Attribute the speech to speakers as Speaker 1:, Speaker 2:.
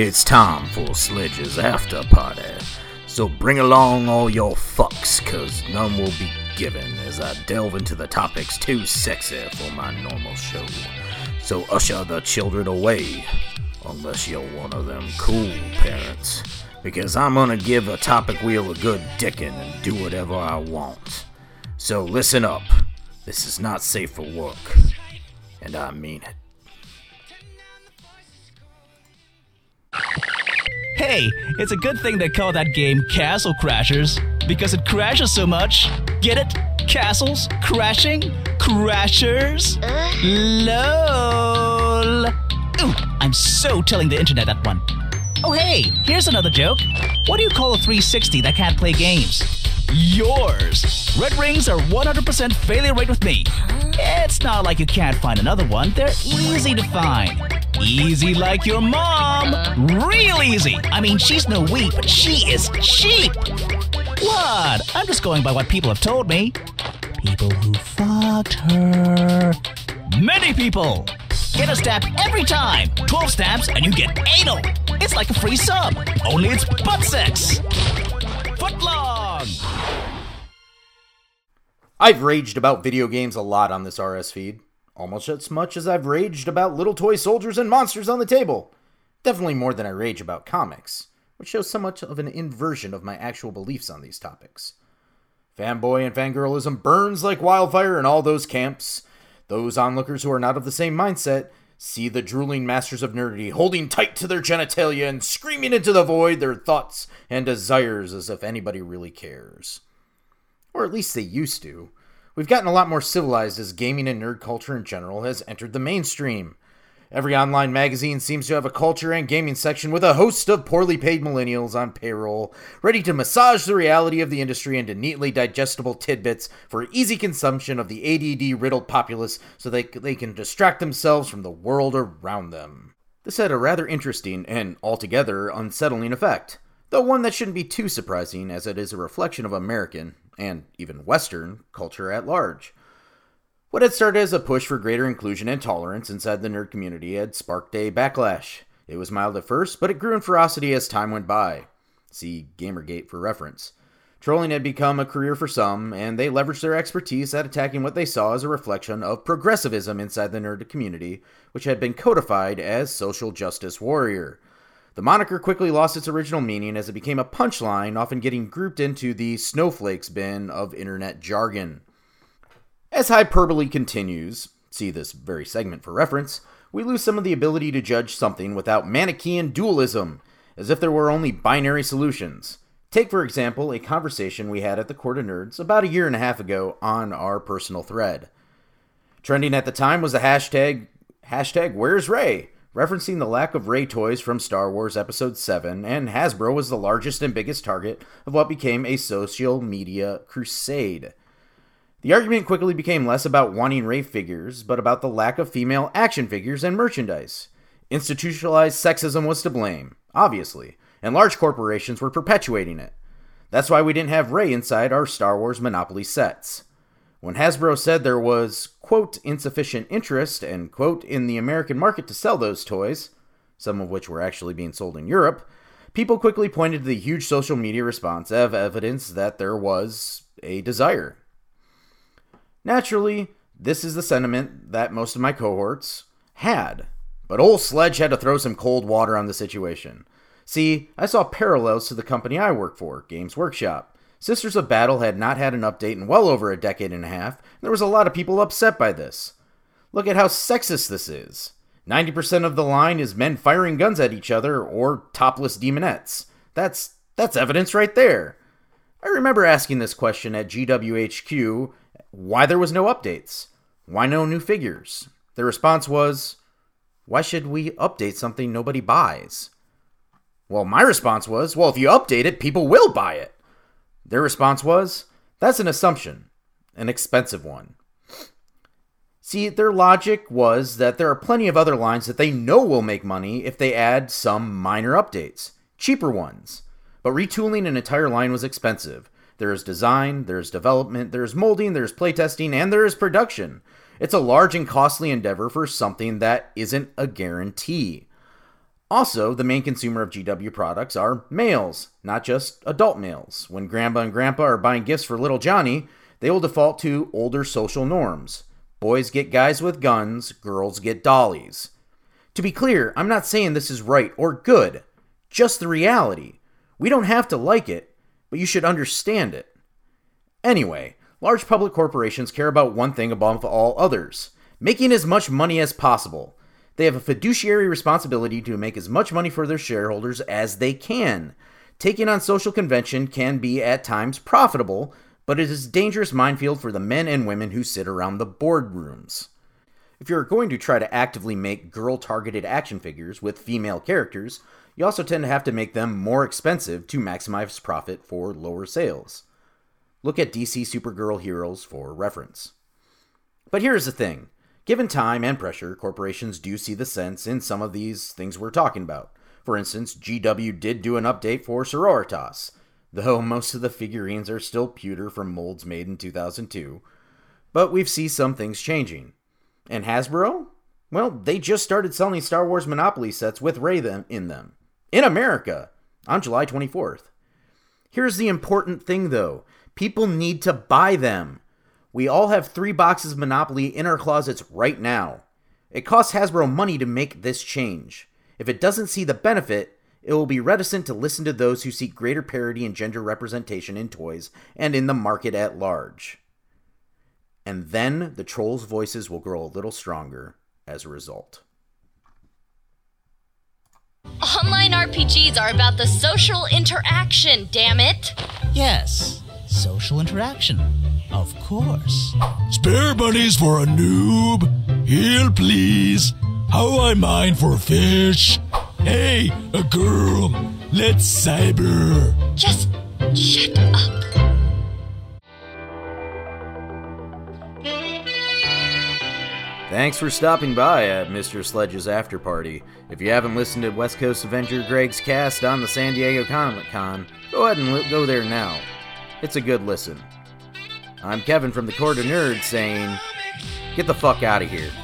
Speaker 1: It's time for Sledge's after party. So bring along all your fucks, cause none will be given as I delve into the topics too sexy for my normal show. So usher the children away, unless you're one of them cool parents, because I'm gonna give a topic wheel a good dickin' and do whatever I want. So listen up, this is not safe for work, and I mean it.
Speaker 2: Hey, it's a good thing they call that game Castle Crashers, because it crashes so much. Get it? Castles? Crashing? Crashers? LOL. Ooh, I'm so telling the internet that one. Oh hey, here's another joke. What do you call a 360 that can't play games? Yours. Red rings are 100% failure rate with me. It's not like you can't find another one. They're easy to find. Easy like your mom. Real easy. I mean, she's no wheat, but she is cheap. What? I'm just going by what people have told me. People who fucked her. Many people. Get a stamp every time. 12 stamps and you get anal. It's like a free sub. Only it's butt sex. Footlong.
Speaker 3: I've raged about video games a lot on this RS feed. Almost as much as I've raged about little toy soldiers and monsters on the table. Definitely more than I rage about comics, which shows so much of an inversion of my actual beliefs on these topics. Fanboy and fangirlism burns like wildfire in all those camps. Those onlookers who are not of the same mindset see the drooling masters of nerdity holding tight to their genitalia and screaming into the void their thoughts and desires as if anybody really cares. Or at least they used to. We've gotten a lot more civilized as gaming and nerd culture in general has entered the mainstream. Every online magazine seems to have a culture and gaming section with a host of poorly paid millennials on payroll, ready to massage the reality of the industry into neatly digestible tidbits for easy consumption of the ADD-riddled populace so they can distract themselves from the world around them. This had a rather interesting and altogether unsettling effect, though one that shouldn't be too surprising as it is a reflection of American, and even Western, culture at large. What had started as a push for greater inclusion and tolerance inside the nerd community had sparked a backlash. It was mild at first, but it grew in ferocity as time went by. See Gamergate for reference. Trolling had become a career for some, and they leveraged their expertise at attacking what they saw as a reflection of progressivism inside the nerd community, which had been codified as social justice warrior. The moniker quickly lost its original meaning as it became a punchline, often getting grouped into the snowflakes bin of internet jargon. As hyperbole continues, see this very segment for reference, we lose some of the ability to judge something without Manichaean dualism, as if there were only binary solutions. Take, for example, a conversation we had at the Court of Nerds about a year and a half ago on our personal thread. Trending at the time was the hashtag Where's Rey? Referencing the lack of Rey toys from Star Wars Episode 7, and Hasbro was the largest and biggest target of what became a social media crusade. The argument quickly became less about wanting Rey figures, but about the lack of female action figures and merchandise. Institutionalized sexism was to blame, obviously, and large corporations were perpetuating it. That's why we didn't have Rey inside our Star Wars Monopoly sets. When Hasbro said there was, quote, insufficient interest, end quote, in the American market to sell those toys, some of which were actually being sold in Europe, people quickly pointed to the huge social media response of evidence that there was a desire. Naturally, this is the sentiment that most of my cohorts had, but old Sledge had to throw some cold water on the situation. See, I saw parallels to the company I work for, Games Workshop. Sisters of Battle had not had an update in well over a decade and a half, and there was a lot of people upset by this. Look at how sexist this is. 90% of the line is men firing guns at each other or topless demonettes. That's evidence right there. I remember asking this question at GWHQ, why there was no updates? Why no new figures? The response was, why should we update something nobody buys? Well, my response was, well, if you update it, people will buy it. Their response was, that's an assumption, an expensive one. See, their logic was that there are plenty of other lines that they know will make money if they add some minor updates, cheaper ones. But retooling an entire line was expensive. There is design, there is development, there is molding, there is playtesting, and there is production. It's a large and costly endeavor for something that isn't a guarantee. Also, the main consumer of GW products are males, not just adult males. When grandma and grandpa are buying gifts for little Johnny, they will default to older social norms. Boys get guys with guns, girls get dollies. To be clear, I'm not saying this is right or good, just the reality. We don't have to like it, but you should understand it. Anyway, large public corporations care about one thing above all others: making as much money as possible. They have a fiduciary responsibility to make as much money for their shareholders as they can. Taking on social convention can be at times profitable, but it is a dangerous minefield for the men and women who sit around the boardrooms. If you're going to try to actively make girl-targeted action figures with female characters, you also tend to have to make them more expensive to maximize profit for lower sales. Look at DC Supergirl Heroes for reference. But here's the thing. Given time and pressure, corporations do see the sense in some of these things we're talking about. For instance, GW did do an update for Sororitas, though most of the figurines are still pewter from molds made in 2002. But we've seen some things changing. And Hasbro? Well, they just started selling Star Wars Monopoly sets with Rey in them. In America! On July 24th. Here's the important thing though. People need to buy them. We all have 3 boxes of Monopoly in our closets right now. It costs Hasbro money to make this change. If it doesn't see the benefit, it will be reticent to listen to those who seek greater parity and gender representation in toys and in the market at large. And then the trolls' voices will grow a little stronger as a result.
Speaker 4: Online RPGs are about the social interaction, damn it!
Speaker 2: Yes, social interaction. Of course.
Speaker 5: Spare bunnies for a noob. Heal, please. How I mine for fish. Hey, a girl. Let's cyber.
Speaker 4: Just shut up.
Speaker 3: Thanks for stopping by at Mr. Sledge's After Party. If you haven't listened to West Coast Avenger Greg's cast on the San Diego Comic-Con, go ahead and go there now. It's a good listen. I'm Kevin from the Court of Nerds saying, get the fuck out of here.